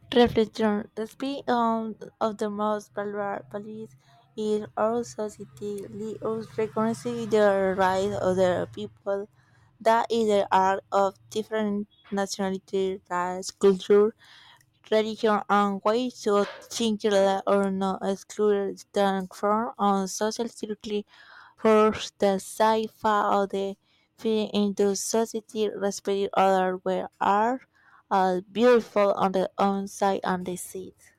Reflection. The speed of the most values in our society let us recognize the rise of the people that either are of different nationality, race, culture, religion, and ways to singular or not excluded stand from on social circle for the sci-fi of the fit into society respecting other where are beautiful on the outside and the seat.